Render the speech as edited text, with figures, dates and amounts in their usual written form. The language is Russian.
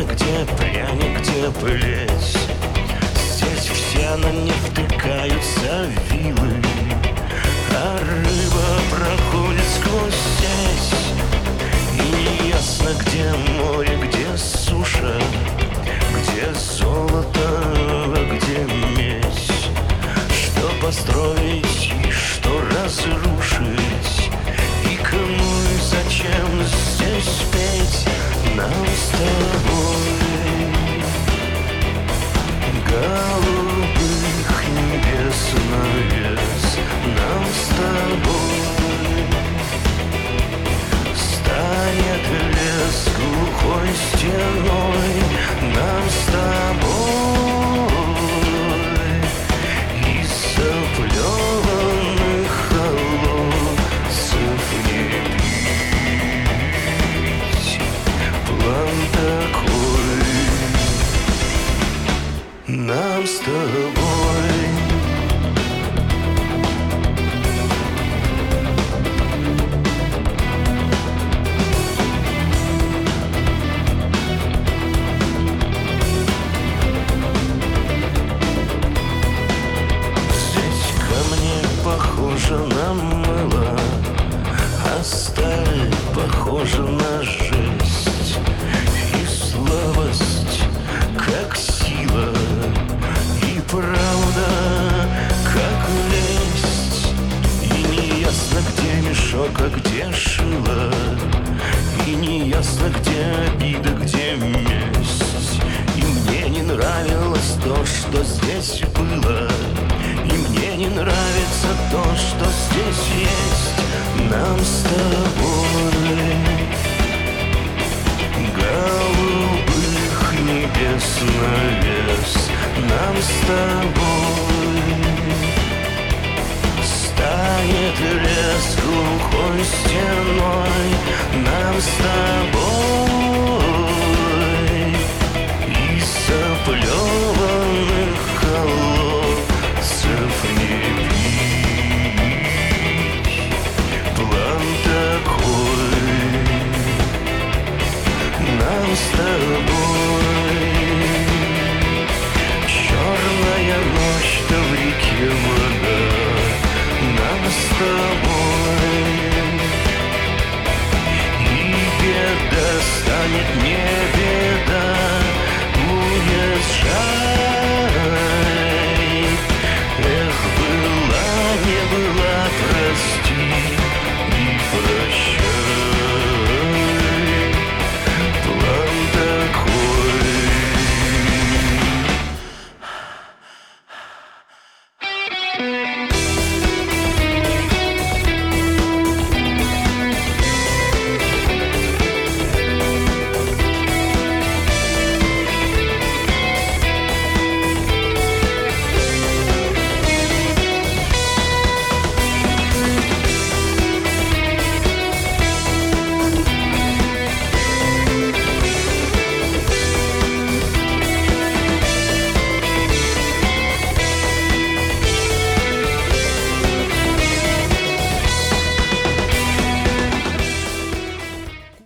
где пряник, где плеть. Здесь все на них втыкаются вилы, а рыба проходит сквозь сеть. И неясно, где море, где суша, где золото, а где медь. Что построить и что разрушить, и кому и зачем здесь петь нам с тобой? Голубых небес навес нам с тобой. Станет лес глухой стеной нам с тобой. Из заплеванных колодцев не пить. План такой нам с тобой. Похоже на мыло, а сталь похожа на жесть. И слабость, как сила, и правда, как лесть. И неясно, где мешок, а где шило, и неясно, где обида, где месть. И мне не нравилось то, что здесь было, и мне не нравится то, что здесь есть нам с тобой.